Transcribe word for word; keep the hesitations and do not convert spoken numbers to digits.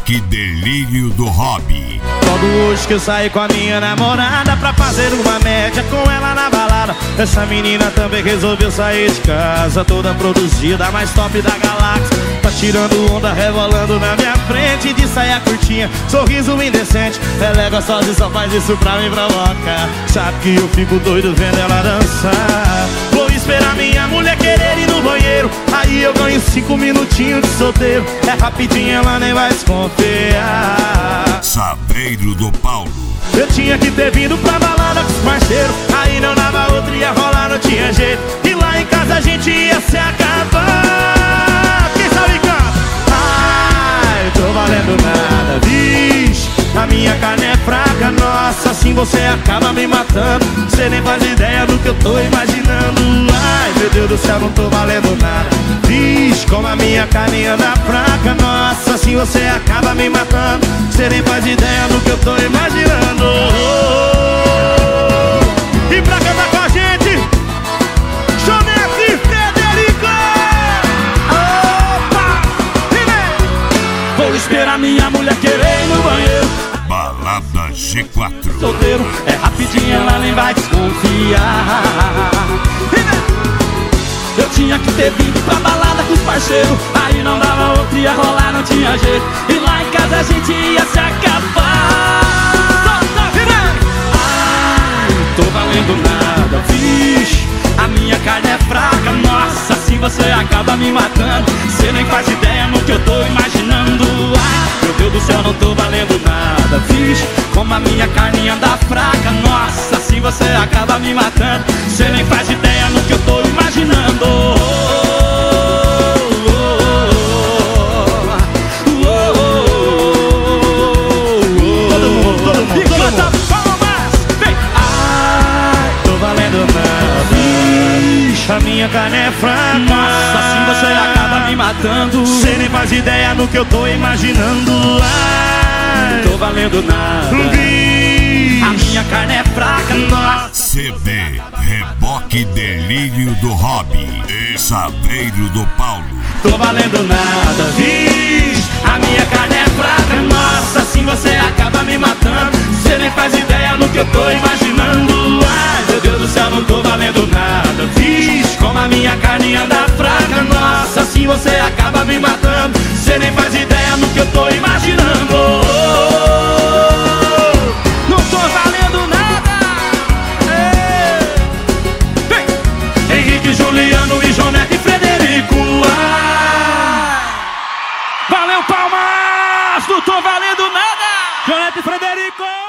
Reboque Delírio do Hobby. Logo hoje que eu saí com a minha namorada pra fazer uma média com ela na balada. Essa menina também resolveu sair de casa, toda produzida, a mais top da galáxia. Tá tirando onda, rebolando na minha frente, de saia curtinha, sorriso indecente. Ela é gostosa e só faz isso pra me provocar. Sabe que eu fico doido vendo ela dançar. Vou esperar minha mulher querer ir no banheiro, aí eu ganho cinco minutinhos de solteiro. É rapidinho, ela nem vai desconfiar. Saveiro do Paulo. Eu tinha que ter vindo pra balada com os parceiros, aí não dava outra, ia rolar, não tinha jeito. E lá em casa a gente ia se acabar. Quem sabe canta? Ai, tô valendo nada, vixe, a minha carne é fraca, nossa, assim você acaba me matando. Cê nem faz ideia do que eu tô imaginando. Ai, meu Deus do céu, não tô valendo nada, vixe, como a minha carne anda fraca, nossa, assim você acaba me matando. Cê nem faz ideia do que eu tô imaginando. E pra cantar com a gente, Jonete e Frederico. Opa! E vem! Vou esperar minha mulher querer ir no banheiro. Balada G quatro. Solteiro, é rapidinho, ela nem vai desconfiar. Eu tinha que ter vindo pra balada com os parceiros, aí não dava outra, ia rolar, não tinha jeito. E lá em casa a gente ia se acabar. Ai, tô valendo nada, vixe, a minha carne é fraca, nossa, assim você acaba me matando. Cê nem faz ideia no que eu tô imaginando. Ai, meu Deus do céu, não tô valendo nada, vixe, como a minha carne anda fraca, nossa, assim você acaba me matando. Cê nem faz ideia no que eu tô imaginando. Todo mundo, todo mundo, e canta palmas, vem! Ai, tô valendo nada, vixe, a minha carne é fraca, nossa, assim você acaba me matando. Cê nem faz ideia no que eu tô imaginando. Ai, tô valendo nada, vixe, a minha carne é fraca, nossa. C D Reboque Delírio do Hobby e Saveiro do Paulo. Tô valendo nada, vixe, a minha carne é fraca, nossa, assim você acaba me matando. Cê nem faz ideia no que eu tô imaginando. Ai, meu Deus do céu, não tô valendo nada, vixe, como a minha carne anda fraca, nossa, assim você acaba me matando. Cê nem faz ideia no que eu tô imaginando. Não tô valendo nada. Ei. Henrique, Juliano e Jonete e Frederico. Ah. Valeu, palmas! Não tô valendo nada. Jonete e Frederico.